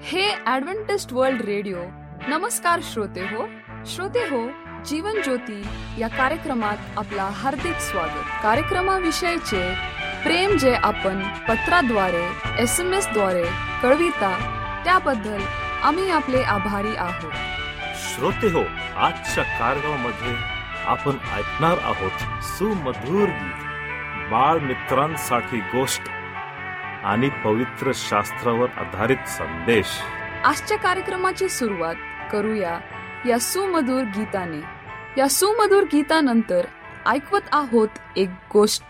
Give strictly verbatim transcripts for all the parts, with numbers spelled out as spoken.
हे Adventist world radio. नमस्कार श्रोते हो श्रोते हो जीवन ज्योती या कार्यक्रमात आपला हार्दिक स्वागत. कार्यक्रमाविषयीचे प्रेम जे आपण पत्राद्वारे एस एम एस द्वारे कळविता त्याबद्दल आम्ही आपले आभारी आहोत. श्रोते हो, आजच्या कार्यक्रमामध्ये आपण ऐकणार आहोत सुमधुर गीत, बाळ मित्रांसाठी गोष्ट आणि पवित्र शास्त्रावर आधारित संदेश. आजच्या कार्यक्रमाची सुरुवात करूया या सुमधुर गीताने. या सुमधुर गीतानंतर ऐकवत आहोत एक गोष्ट.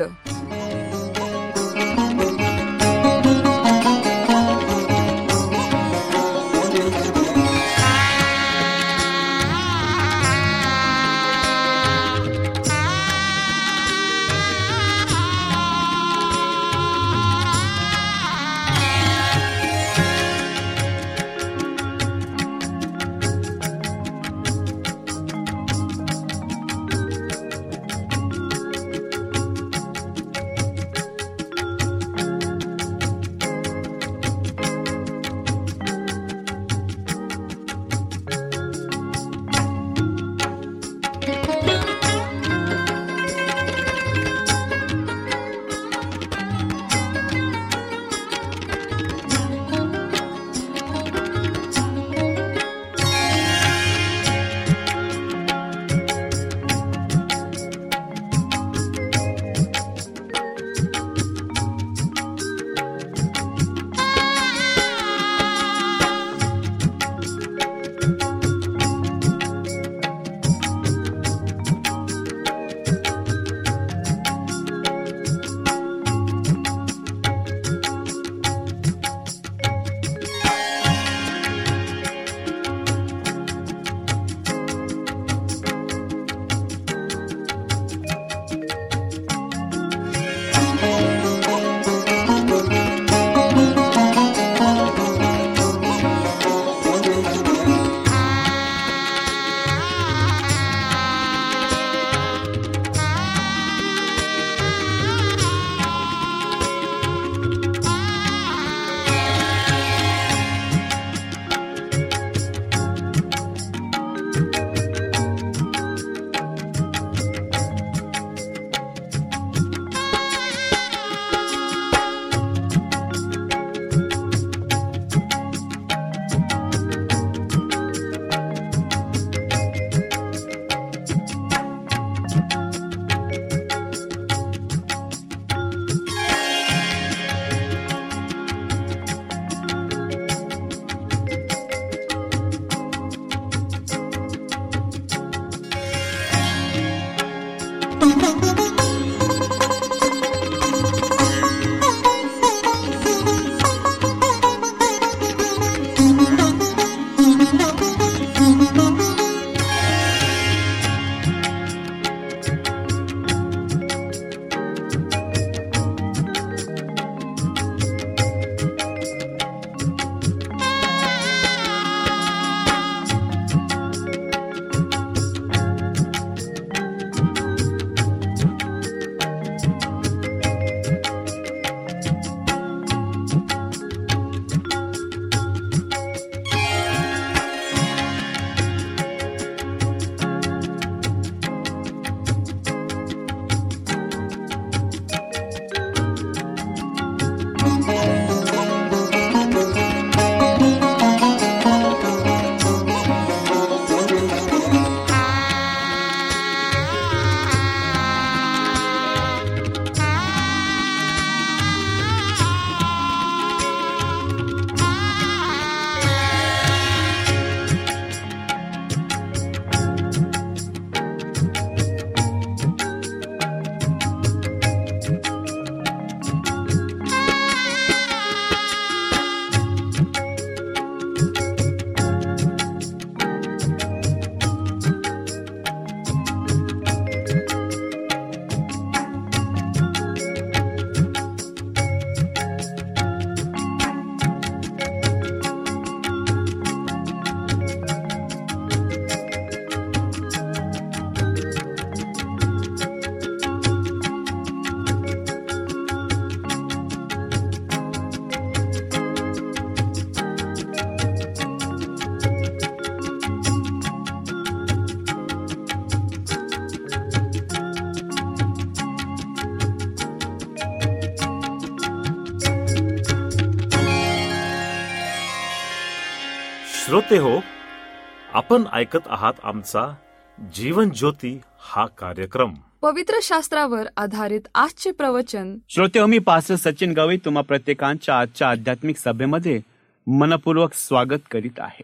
श्रोते हो, आपण ऐकत आहात आमचा जीवन ज्योती हा कार्यक्रम. पवित्र शास्त्रावर आधारित आजचे प्रवचन. श्रोते हो, मी पास्टर सचिन गवई तुम्हा प्रत्येकांच्या आजच्या आध्यात्मिक सभेमध्ये मनपूर्वक स्वागत करीत आहे.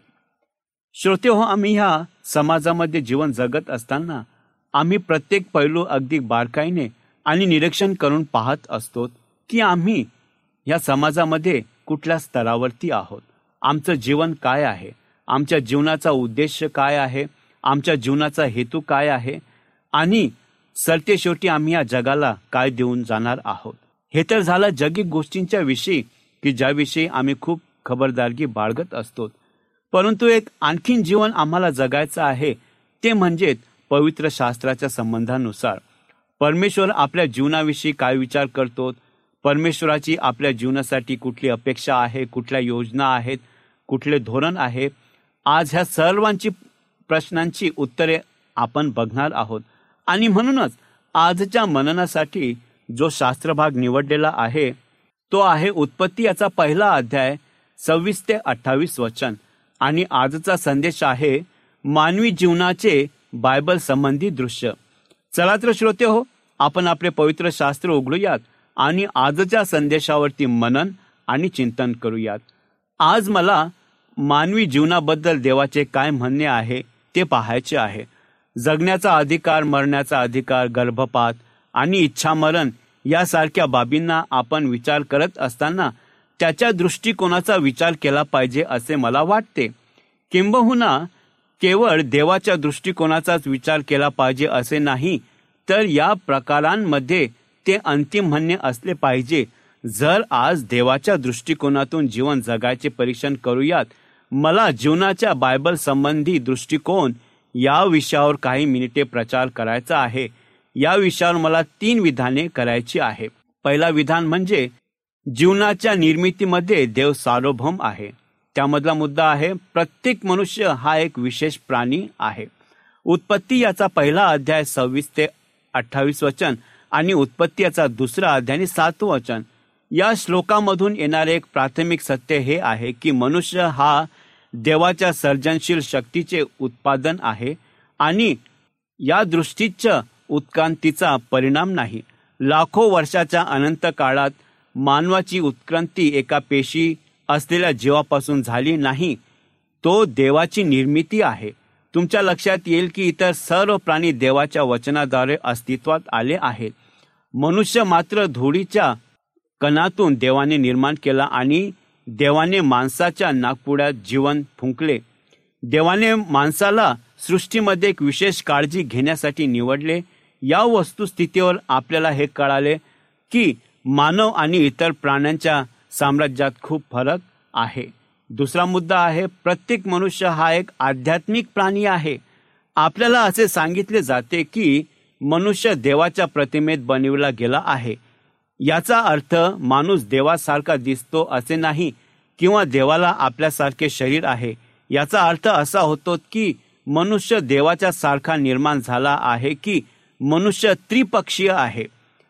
श्रोते हो, आम्ही ह्या समाजामध्ये जीवन जगत असताना आम्ही प्रत्येक पैलू अगदी बारकाईने आणि निरीक्षण करून पाहत असतो की आम्ही या समाजामध्ये कुठल्या स्तरावरती आहोत, आमचं जीवन काय आहे, आमच्या जीवनाचा उद्देश काय आहे, आमच्या जीवनाचा हेतू काय आहे आणि सरते शेवटी आम्ही या जगाला काय देऊन जाणार आहोत. हे तर झालं जगिक गोष्टींच्या विषयी की ज्याविषयी आम्ही खूप खबरदारगी बाळगत असतो. परंतु एक आणखीन जीवन आम्हाला जगायचं आहे, ते म्हणजे पवित्र शास्त्राच्या संबंधानुसार परमेश्वर आपल्या जीवनाविषयी काय विचार करतो, परमेश्वराची आपल्या जीवनासाठी कुठली अपेक्षा आहे, कुठल्या योजना आहेत, कुठले धोरण आहे. आज ह्या सर्वांची प्रश्नांची उत्तरे आपण बघणार आहोत. आणि म्हणूनच आजच्या मननासाठी जो शास्त्रभाग निवडलेला आहे तो आहे उत्पत्ती याचा पहिला अध्याय सव्वीस ते अठ्ठावीस वचन. आणि आजचा संदेश आहे मानवी जीवनाचे बायबल संबंधी दृश्य. चला तर श्रोते हो, आपण आपले पवित्र शास्त्र उघडूयात आणि आजच्या संदेशावरती मनन आणि चिंतन करूयात. आज मला मानवी जीवनाबद्दल देवाचे काय म्हणणे आहे ते पाहायचे आहे. जगण्याचा अधिकार, मरण्याचा अधिकार, गर्भपात आणि इच्छामरण यासारख्या बाबींना आपण विचार करत असताना त्याच्या दृष्टिकोनाचा विचार केला पाहिजे असे मला वाटते. किंबहुना केवळ देवाच्या दृष्टिकोनाचाच विचार केला पाहिजे असे नाही, तर या प्रकारांमध्ये ते अंतिम म्हणणे असले पाहिजे. जर आज देवाच्या दृष्टिकोनातून जीवन जगायचे परीक्षण करूयात, मला जीवनाच्या बायबल संबंधी दृष्टिकोन या विषयावर काही मिनिटे प्रचार करायचा आहे. या विषयावर मला तीन विधाने करायची आहे. पहिला विधान म्हणजे जीवनाच्या निर्मितीमध्ये देव सार्वभौम आहे. त्यामधला मुद्दा आहे प्रत्येक मनुष्य हा एक विशेष प्राणी आहे. उत्पत्ती याचा पहिला अध्याय सव्वीस ते अठ्ठावीस वचन आणि उत्पत्ती याचा दुसरा अध्याय सात वचन. या श्लोकामधून येणारे एक प्राथमिक सत्य हे आहे की मनुष्य हा देवाच्या सर्जनशील शक्तीचे उत्पादन आहे आणि या दृष्टीच उत्क्रांतीचा परिणाम नाही. लाखो वर्षाच्या अनंत काळात मानवाची उत्क्रांती एका पेशी असलेल्या जीवापासून झाली नाही, तो देवाची निर्मिती आहे. तुमच्या लक्षात येईल की इतर सर्व प्राणी देवाच्या वचनाद्वारे अस्तित्वात आले आहेत. मनुष्य मात्र धुळीच्या कणातून देवाने निर्माण केला आणि देवाने माणसाच्या नाकपुड्यात जीवन फुंकले. देवाने माणसाला सृष्टीमध्ये एक विशेष काळजी घेण्यासाठी निवडले. या वस्तुस्थितीवर आपल्याला हे कळाले की मानव आणि इतर प्राण्यांच्या साम्राज्यात खूप फरक आहे. दुसरा मुद्दा आहे प्रत्येक मनुष्य हा एक आध्यात्मिक प्राणी आहे. आपल्याला असे सांगितले जाते की मनुष्य देवाच्या प्रतिमेत बनविला गेला आहे. याचा अर्थ माणूस देवासारखा दिसतो असे नाही किंवा देवाला आपल्यासारखे शरीर आहे. याचा अर्थ असा होतो की मनुष्य देवाच्या सारखा निर्माण झाला आहे की मनुष्य त्रिपक्षीय आहे.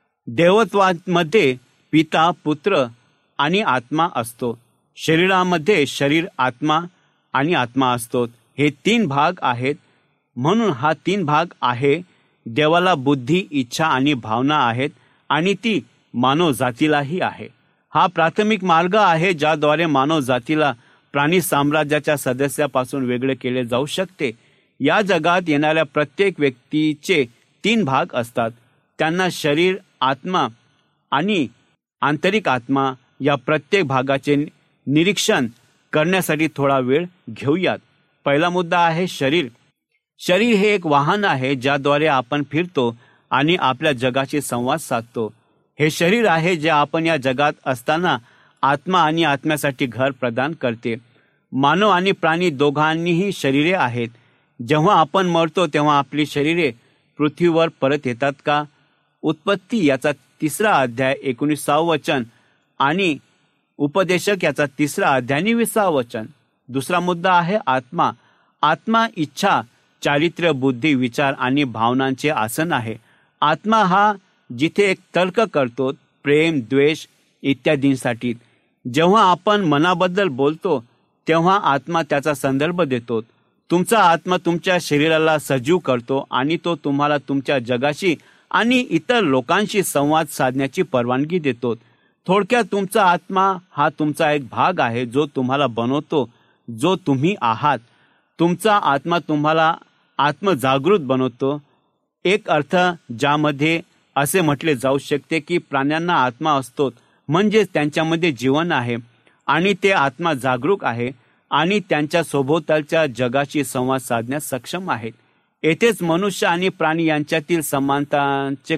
देवत्वामध्ये पिता, पुत्र आणि आत्मा असतो. शरीरामध्ये शरीर, आत्मा आणि आत्मा असतो. हे तीन भाग आहेत. म्हणून हा तीन भाग आहे. देवाला बुद्धी, इच्छा आणि भावना आहेत आणि ती मानव जातीलाही आहे. हा प्राथमिक मार्ग आहे ज्याद्वारे मानव जातीला प्राणी साम्राज्याच्या सदस्यापासून वेगळे केले जाऊ शकते. या जगात येणाऱ्या प्रत्येक व्यक्तीचे तीन भाग असतात. त्यांना शरीर, आत्मा आणि आंतरिक आत्मा या प्रत्येक भागाचे निरीक्षण करण्यासाठी थोडा वेळ घेऊयात. पहिला मुद्दा आहे शरीर. शरीर हे एक वाहन आहे ज्याद्वारे आपण फिरतो आणि आपल्या जगाशी संवाद साधतो. हे शरीर आहे जे आपण या जगात असताना आत्मा आणि आत्म्यासाठी घर प्रदान करते. मानव आणि प्राणी दोघांनीही शरीरे आहेत. जेव्हा आपण मरतो तेव्हा आपली शरीरे पृथ्वीवर परत येतात का? उत्पत्ती याचा तिसरा अध्याय एकोणीसावं वचन आणि उपदेशक याचा तिसरा अध्याय वीसावं वचन. दुसरा मुद्दा आहे आत्मा. आत्मा इच्छा, चारित्र्य, बुद्धी, विचार आणि भावनांचे आसन आहे. आत्मा हा जिथे एक तर्क करतो, प्रेम, द्वेष इत्यादींसाठी. जेव्हा आपण मनाबद्दल बोलतो तेव्हा आत्मा त्याचा संदर्भ देतो. तुमचा आत्मा तुमच्या शरीराला सजीव करतो आणि तो तुम्हाला तुमच्या जगाशी आणि इतर लोकांशी संवाद साधण्याची परवानगी देतो. थोडक्यात तुमचा आत्मा हा तुमचा एक भाग आहे जो तुम्हाला बनवतो, जो तुम्ही आहात. तुमचा आत्मा तुम्हाला आत्मजागृत बनवतो. एक अर्थ ज्यामध्ये असे म्हटले जाऊ शकते की प्राण्यांना आत्मा असतो, म्हणजे त्यांच्यामध्ये जीवन आहे आणि ते आत्मा जागरूक आहे आणि त्यांच्या सभोवतालच्या जगाशी संवाद साधण्यास सक्षम आहेत. येथेच मनुष्य आणि प्राणी यांच्यातील समानतांचे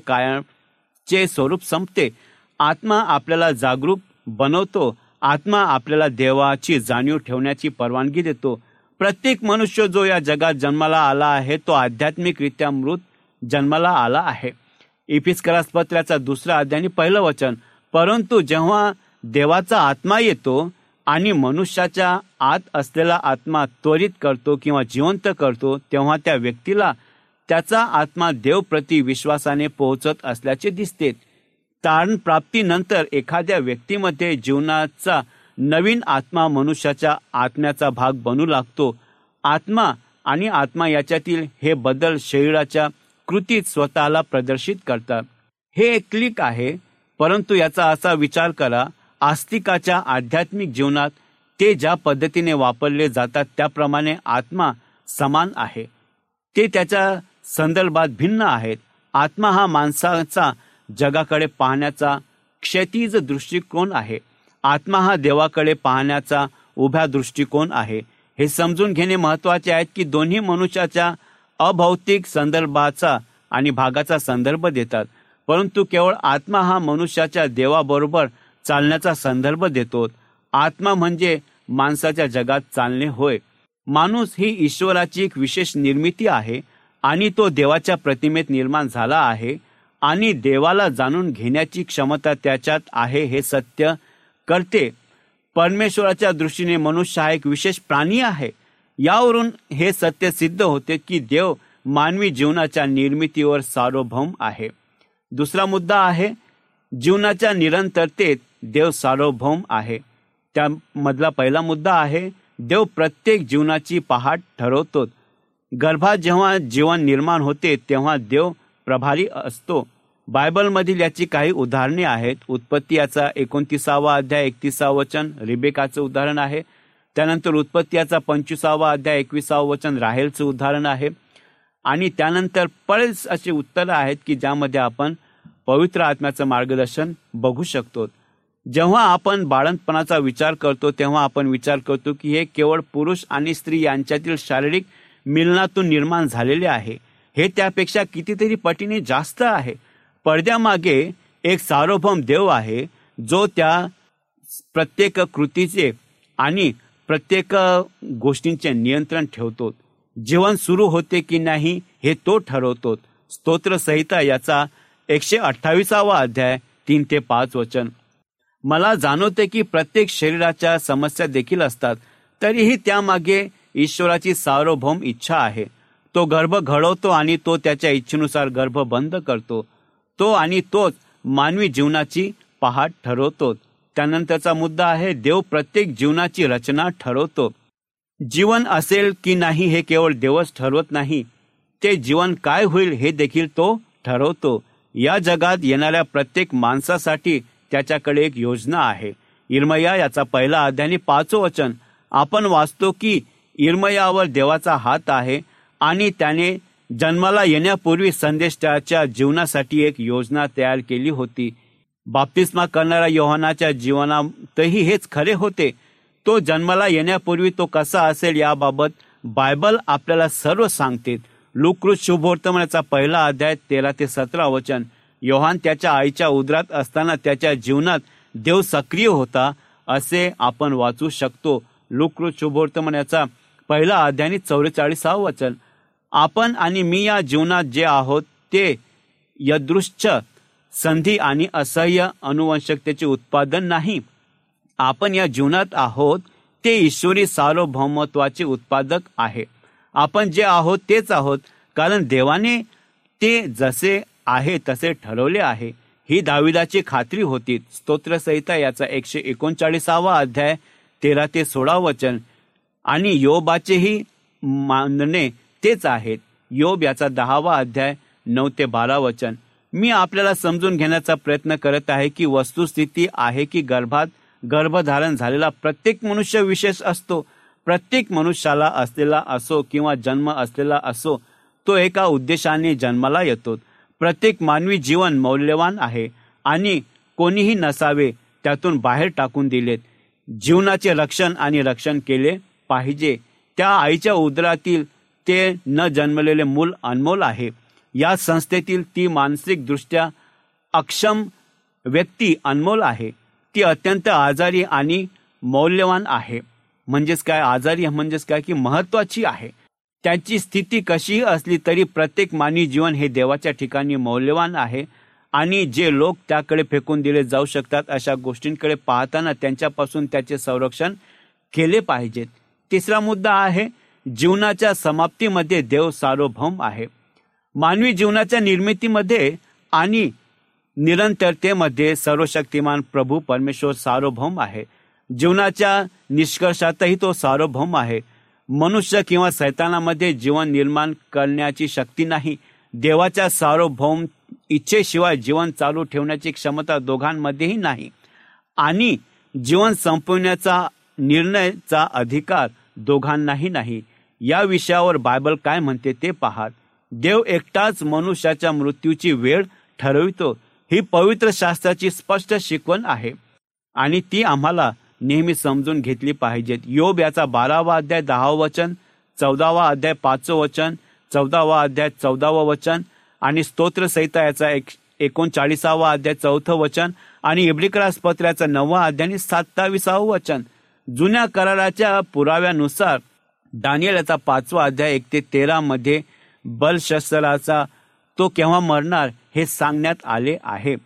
कायमचे स्वरूप संपते. आत्मा आपल्याला जागरूक बनवतो. आत्मा आपल्याला देवाची जाणीव ठेवण्याची परवानगी देतो. प्रत्येक मनुष्य जो या जगात जन्माला आला आहे तो आध्यात्मिकरित्या मृत जन्माला आला आहे. इफिस्करास पत्राचा दुसरा अध्याय पहिलं वचन. परंतु जेव्हा देवाचा आत्मा येतो आणि मनुष्याच्या आत असलेला आत्मा त्वरित करतो किंवा जिवंत करतो, तेव्हा त्या व्यक्तीला त्याचा आत्मा देवप्रती विश्वासाने पोहोचत असल्याचे दिसते. तारण प्राप्तीनंतर एखाद्या व्यक्तीमध्ये जीवनाचा नवीन आत्मा मनुष्याच्या आत्म्याचा भाग बनू लागतो. आत्मा आणि आत्मा याच्यातील हे बदल शरीराच्या कृतीत स्वतःला प्रदर्शित करतात. हे एक क्लिक आहे, परंतु याचा असा विचार करा, आस्तिकाच्या आध्यात्मिक जीवनात ते ज्या पद्धतीने वापरले जातात त्याप्रमाणे आत्मा समान आहे. ते त्याच्या संदर्भात भिन्न आहेत. आत्मा हा माणसाचा जगाकडे पाहण्याचा क्षैतिज दृष्टिकोन आहे. आत्मा हा देवाकडे पाहण्याचा उभ्या दृष्टिकोन आहे. हे समजून घेणे महत्वाचे आहे की दोन्ही मनुष्याच्या अभौतिक संदर्भाचा आणि भागाचा संदर्भ देतात, परंतु केवळ आत्मा हा मनुष्याच्या देवाबरोबर चालण्याचा संदर्भ देतो. आत्मा म्हणजे माणसाच्या जगात चालणे होय. माणूस ही ईश्वराची एक विशेष निर्मिती आहे आणि तो देवाच्या प्रतिमेत निर्माण झाला आहे आणि देवाला जाणून घेण्याची क्षमता त्याच्यात आहे हे सत्य करते. परमेश्वराच्या दृष्टीने मनुष्य हा एक विशेष प्राणी आहे. यावरून हे सत्य सिद्ध होते की देव मानवी जीवनाच्या निर्मितीवर सार्वभौम आहे. दुसरा मुद्दा आहे जीवनाच्या निरंतरतेत देव सार्वभौम आहे. त्यामधला पहिला मुद्दा आहे देव प्रत्येक जीवनाची पहाट ठरवतो. गर्भात जेव्हा जीवन निर्माण होते तेव्हा देव प्रभारी असतो. बायबलमधील याची काही उदाहरणे आहेत. उत्पत्ती याचा एकोणतीसावा अध्याय एकतीसावं वचन रिबेकाचं उदाहरण आहे. त्यानंतर उत्पत्ती याचा पंचवीसावा अध्याय एकविसावं वचन राहेलचं उदाहरण आहे. आणि त्यानंतर बरेच असे उत्तरं आहेत की ज्यामध्ये आपण पवित्र आत्म्याचं मार्गदर्शन बघू शकतो. जेव्हा आपण बाळंतपणाचा विचार करतो तेव्हा आपण विचार करतो की हे केवळ पुरुष आणि स्त्री यांच्यातील शारीरिक मिलनातून निर्माण झालेले आहे. हे त्यापेक्षा कितीतरी पटीने जास्त आहे. पडद्यामागे एक सार्वभौम देव आहे जो त्या प्रत्येक कृतीचे आणि प्रत्येक गोष्टींचे नियंत्रण ठेवतो. जीवन सुरू होते की नाही हे तो ठरवतो. स्तोत्र संहिता याचा एकशे अठ्ठावीसावा अध्याय तीन ते पाच वचन. मला जाणवते की प्रत्येक शरीराच्या समस्या देखील असतात, तरीही त्यामागे ईश्वराची सार्वभौम इच्छा आहे. तो गर्भ घडवतो आणि तो त्याच्या इच्छेनुसार गर्भ बंद करतो. तो आणि तोच मानवी जीवनाची पहाट ठरवतो. त्यानंतरचा मुद्दा आहे देव प्रत्येक जीवनाची रचना ठरवतो. जीवन असेल की नाही हे केवळ देवच ठरवत नाही, ते जीवन काय होईल हे देखील तो ठरवतो. या जगात येणाऱ्या प्रत्येक माणसासाठी त्याच्याकडे एक योजना आहे. इर्मया याचा पहिला अध्याय पाचवं वचन आपण वाचतो की इर्मयावर देवाचा हात आहे आणि त्याने जन्माला येण्यापूर्वी संदेश त्याच्या जीवनासाठी एक योजना तयार केली होती. बाप्तिस्मा करणाऱ्या योहानाच्या जीवनातही हेच खरे होते. तो जन्माला येण्यापूर्वी तो कसा असेल याबाबत बायबल आपल्याला सर्व सांगते. लूककृत शुभवर्तमानाचा पहिला अध्याय तेरा ते सतरा वचन. योहान त्याच्या आईच्या उदरात असताना त्याच्या जीवनात देव सक्रिय होता असे आपण वाचू शकतो. लूककृत शुभवर्तमानाचा पहिला अध्याय चौवेचाळीसावं वचन. आपण आणि मी या जीवनात जे आहोत ते यदृश्च संधी आणि असह्य अनुवंशकतेचे उत्पादन नाही. आपण या जीवनात आहोत ते ईश्वरी सार्वभौमत्वाचे उत्पादक आहे. आपण जे आहोत तेच आहोत कारण देवाने ते जसे आहे तसे ठरवले आहे. ही दाविदाची खात्री होती. स्तोत्रसंहिता याचा एकशे एकोणचाळीसावा अध्याय तेरा ते सोळा वचन. आणि योबाचेही मानणे तेच आहेत. योब याचा दहावा अध्याय नऊ ते बारा वचन. मी आपल्याला समजून घेण्याचा प्रयत्न करत आहे की वस्तुस्थिती आहे की गर्भात गर्भधारण झालेला प्रत्येक मनुष्य विशेष असतो. प्रत्येक मनुष्याला असलेला असो किंवा जन्म असलेला असो, तो एका उद्देशाने जन्माला येतो. प्रत्येक मानवी जीवन मौल्यवान आहे आणि कोणीही नसावे त्यातून बाहेर टाकून दिलेत. जीवनाचे रक्षण आणि रक्षण केले पाहिजे. त्या आईच्या उदरातील ते न जन्मलेले मूल अनमोल आहे. या संस्थेतील ती मानसिकदृष्ट्या अक्षम व्यक्ती अनमोल आहे. ती अत्यंत आजारी आणि मौल्यवान आहे. म्हणजेच काय, आजारी म्हणजेच काय की महत्वाची आहे. त्याची स्थिती कशीही असली तरी प्रत्येक मानवी जीवन हे देवाच्या ठिकाणी मौल्यवान आहे आणि जे लोक त्याकडे फेकून दिले जाऊ शकतात अशा गोष्टींकडे पाहताना त्यांच्यापासून त्याचे संरक्षण केले पाहिजेत. तिसरा मुद्दा आहे, जीवनाच्या समाप्तीमध्ये देव सार्वभौम आहे. मानवी जीवनाच्या निर्मितीमध्ये आणि निरंतरतेमध्ये सर्वशक्तिमान प्रभू परमेश्वर सार्वभौम आहे. जीवनाच्या निष्कर्षातही तो सार्वभौम आहे. मनुष्य किंवा सैतानामध्ये जीवन निर्माण करण्याची शक्ती नाही. देवाच्या सार्वभौम इच्छेशिवाय जीवन चालू ठेवण्याची क्षमता दोघांमध्येही नाही आणि जीवन संपवण्याचा निर्णयाचा अधिकार दोघांनाही नाही. या विषयावर बायबल काय म्हणते ते पहा. देव एकटाच मनुष्याच्या मृत्यूची वेळ ठरवितो. ही पवित्र शास्त्राची स्पष्ट शिकवण आहे आणि ती आम्हाला नेहमी समजून घेतली पाहिजेत. योब याचा बारावा अध्याय दहावं वचन, चौदावा अध्याय पाचवं वचन, चौदावा अध्याय चौदावं वचन आणि स्तोत्रसंहिता याचा एक एकोणचाळीसावा अध्याय चौथं वचन आणि इब्रिकरास पत्राचा नववा अध्याय आणि सत्ताविसावं वचन. जुन्या कराराच्या पुराव्यानुसार दानिएल याचा पाचवा अध्याय एक ते तेरा मध्ये बलशस्त्राचा तो केव्हा मरणार हे सांगण्यात आले आहे.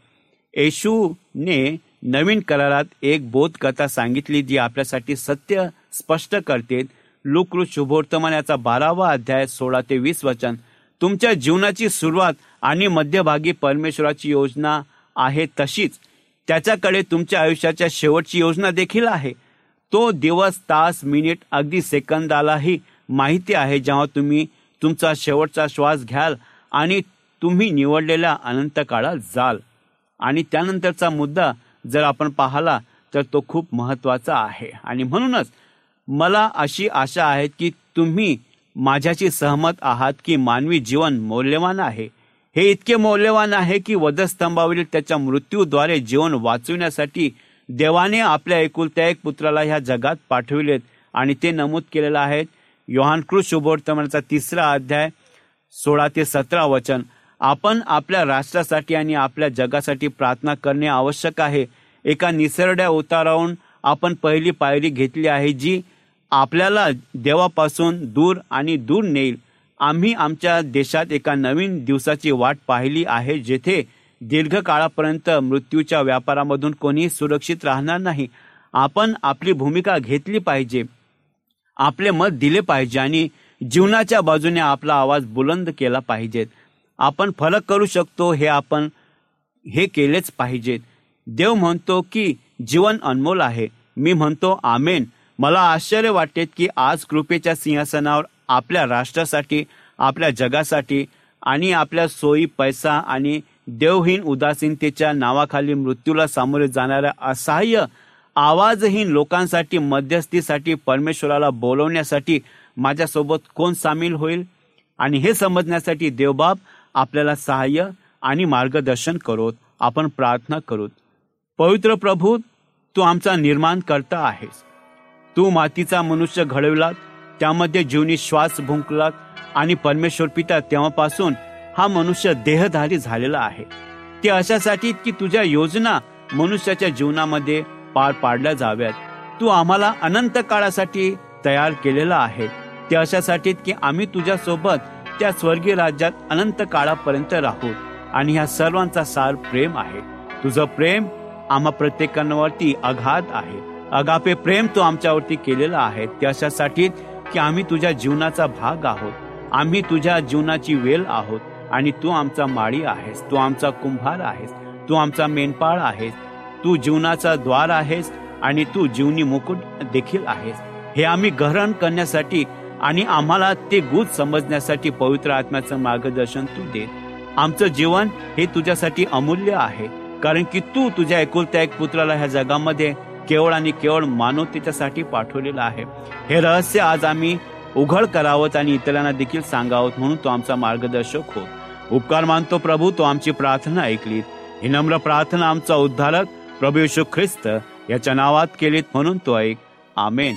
येशूने नवीन करारात एक बोधकथा सांगितली जी आपल्यासाठी सत्य स्पष्ट करते. लूका शुभवर्तमान याचा बारावा अध्याय सोळा ते वीस वचन. तुमच्या जीवनाची सुरुवात आणि मध्यभागी परमेश्वराची योजना आहे, तशीच त्याच्याकडे तुमच्या आयुष्याच्या शेवटची योजना देखील आहे. तो दिवस, तास, मिनिट, अगदी सेकंदालाही माहिती आहे जेव्हा तुम्ही तुमचा शेवटचा श्वास घ्याल आणि तुम्ही निवडलेल्या अनंत काळात जाल. आणि त्यानंतरचा मुद्दा जर आपण पाहिला तर तो खूप महत्वाचा आहे आणि म्हणूनच मला अशी आशा आहे की तुम्ही माझ्याशी सहमत आहात की मानवी जीवन मौल्यवान आहे. हे इतके मौल्यवान आहे की वधस्तंभावरील त्याच्या मृत्यूद्वारे जीवन वाचविण्यासाठी देवाने आपल्या एकुलत्या एक पुत्राला ह्या जगात पाठविलेत आणि ते नमूद केलेलं आहे योहानकृत शुभवर्तमानाचा तिसरा अध्याय सोळा ते सतरा वचन. आपण आपल्या राष्ट्रासाठी आणि आपल्या जगासाठी प्रार्थना करणे आवश्यक आहे. एका निसरड्या उतारावरून आपण पहिली पायरी घेतली आहे जी आपल्याला देवापासून दूर आणि दूर नेईल. आम्ही आमच्या देशात एका नवीन दिवसाची वाट पाहिली आहे जेथे दीर्घकाळापर्यंत मृत्यूच्या व्यापारामधून कोणीही सुरक्षित राहणार नाही. आपण आपली भूमिका घेतली पाहिजे, आपले मत दिले पाहिजे आणि जीवनाच्या बाजूने आपला आवाज बुलंद केला पाहिजे. आपण फरक करू शकतो हे आपण हे केलेच पाहिजेत. देव म्हणतो की जीवन अनमोल आहे. मी म्हणतो आमेन. मला आश्चर्य वाटते की आज कृपेच्या सिंहासनावर आपल्या राष्ट्रासाठी, आपल्या जगासाठी आणि आपल्या सोयी, पैसा आणि देवहीन उदासीनतेच्या नावाखाली मृत्यूला सामोरे जाणाऱ्या असहाय्य आवाजहीन लोकांसाठी मध्यस्थीसाठी परमेश्वराला बोलवण्यासाठी माझ्यासोबत कोण सामील होईल. आणि हे समजण्यासाठी देवबाप आपल्याला सहाय्य आणि मार्गदर्शन करोत. आपण प्रार्थना करूत. पवित्र प्रभू, तू आमचा निर्माण करता आहेस. तू मातीचा मनुष्य घडविलात, त्यामध्ये जीवनी श्वास भुंकलात आणि परमेश्वर पिता तेव्हापासून हा मनुष्य देहधारी झालेला आहे. ते अशासाठी की तुझ्या योजना मनुष्याच्या जीवनामध्ये पार पाडल्या जाव्यात. तू आम्हाला अनंत काळासाठी तयार केलेला आहे. ते अशासाठी की आम्ही तुझ्यासोबत त्या स्वर्गीय राज्यात अनंत काळापर्यंत राहू. आणि ह्या सर्वांचा सार प्रेम आहे. तुझं प्रेम आम्हा प्रत्येकावरती अगाध आहे. अगापे प्रेम तू आमच्यावरती केलेलं आहे. त्यासाठी की आम्ही तुझ्या जीवनाचा भाग आहोत. आम्ही तुझ्या जीवनाची वेल आहोत आणि तू आमचा माळी आहेस. तू आमचा कुंभार आहेस. तू आमचा मेंढपाळ आहेस. तू जीवनाचा द्वार आहेस आणि तू जीवनी मुकुट देखील आहेस. हे आम्ही ग्रहण करण्यासाठी आणि आम्हाला ते गुज समजण्यासाठी पवित्र आत्म्याचं मार्गदर्शन तू दे. आमचं जीवन हे तुझ्यासाठी अमूल्य आहे, कारण की तू तुझ्या एकुलत्या एक पुत्राला ह्या जगामध्ये केवळ आणि केवळ मानवतेच्यासाठी पाठवलेलं आहे. हे रहस्य आज आम्ही उघड करावं आणि इतरांना देखील सांगावं, म्हणून तो आमचा मार्गदर्शक हो. उपकार मानतो प्रभू, तो आमची प्रार्थना ऐकलीत. ही नम्र प्रार्थना आमचा उद्धारक प्रभू येशू ख्रिस्त याच्या नावात केलीत, म्हणून तो ऐक. आमेन.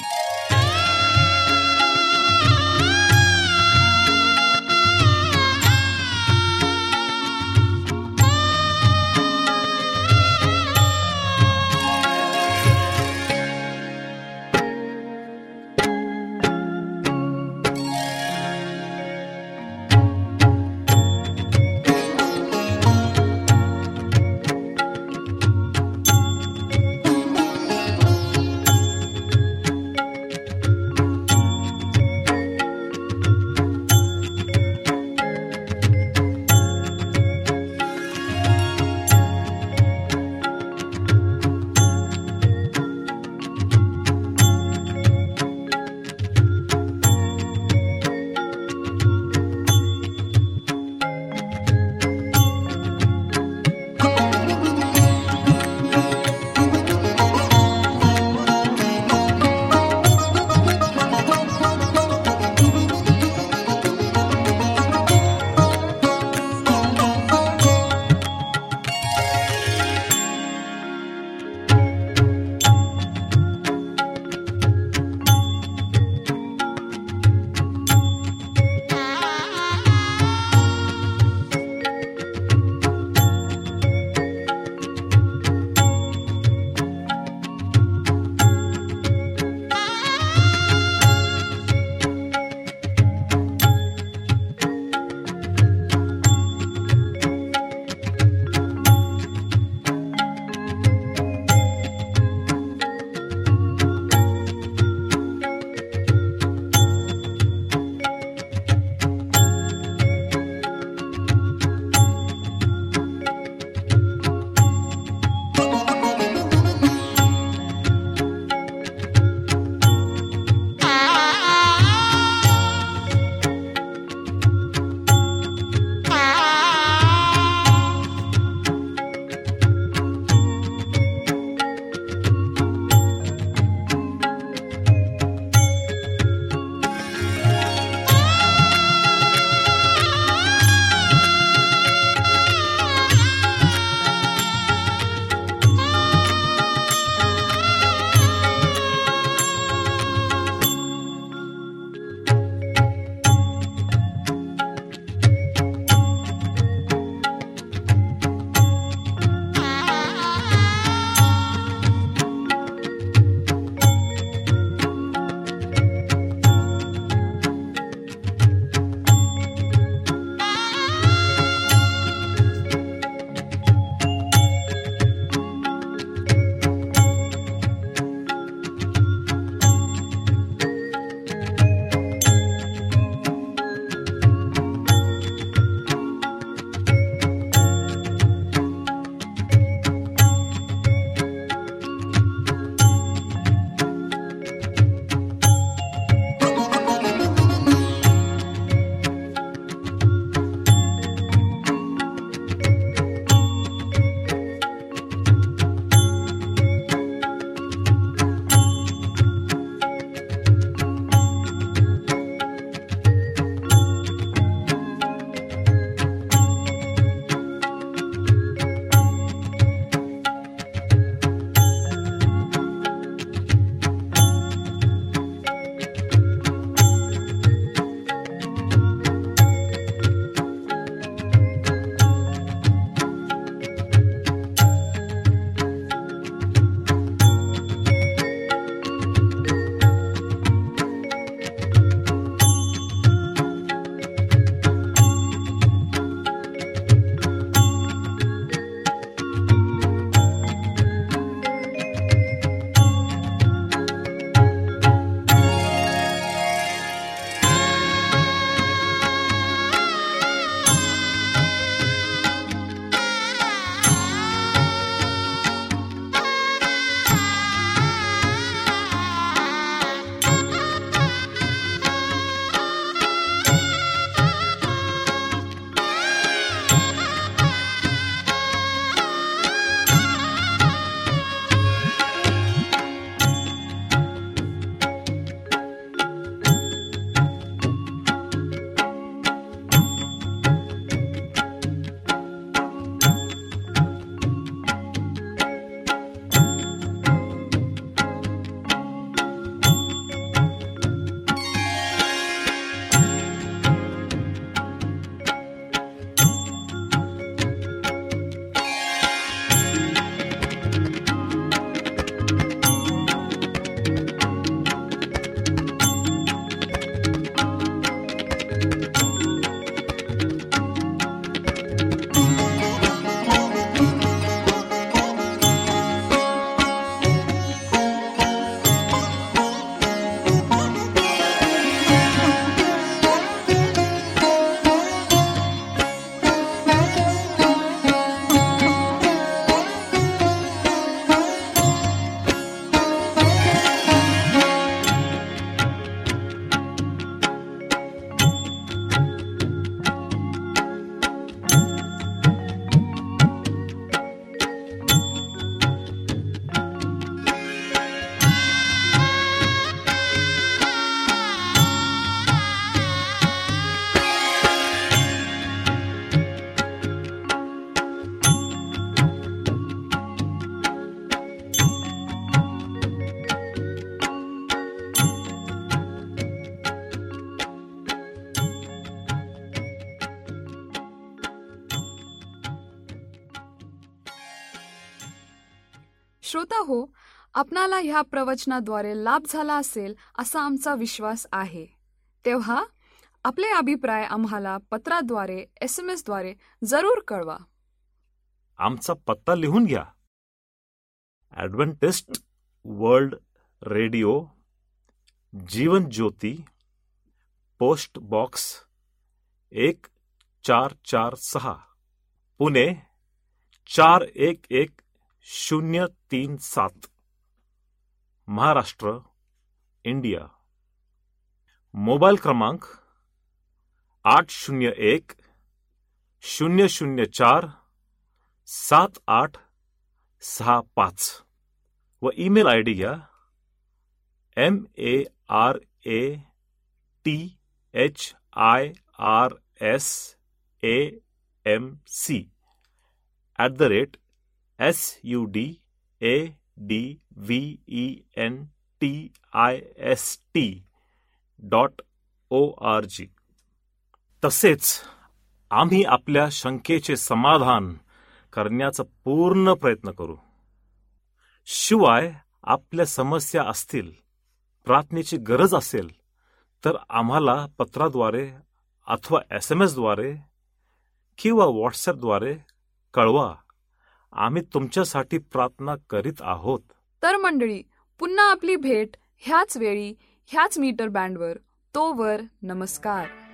श्रोता हो, आपणाला ह्या प्रवचनाद्वारे लाभ झाला असेल असा आमचा विश्वास आहे. तेव्हा आपले अभिप्राय आम्हाला पत्राद्वारे, एस एम एस द्वारे जरूर कळवा. आमचा पत्ता लिहून घ्या. Adventist world radio, Jeevan Jyoti, post box एक चार चार सहा, पुणे चार एक एक शून्य तीन सात, महाराष्ट्र, इंडिया. मोबाईल क्रमांक आठ शून्य एक शून्य शून्य चार सात आठ सहा पाच व ईमेल आय डी घ्या. M A R A T H I R S A M C at the rate S U D A D V E N T I S T dot O R G. तसेच आम्ही आपल्या शंकेचे समाधान करण्याचा पूर्ण प्रयत्न करू. शिवाय आपल्या समस्या असतील, प्रार्थनेची गरज असेल तर आम्हाला पत्राद्वारे अथवा एस एम एस द्वारे किंवा व्हॉट्सॲपद्वारे कळवा. आम्ही तुमच्यासाठी प्रार्थना करीत आहोत. तर मंडळी, पुन्हा आपली भेट ह्याच वेळी ह्याच मीटर बँडवर. तोवर नमस्कार.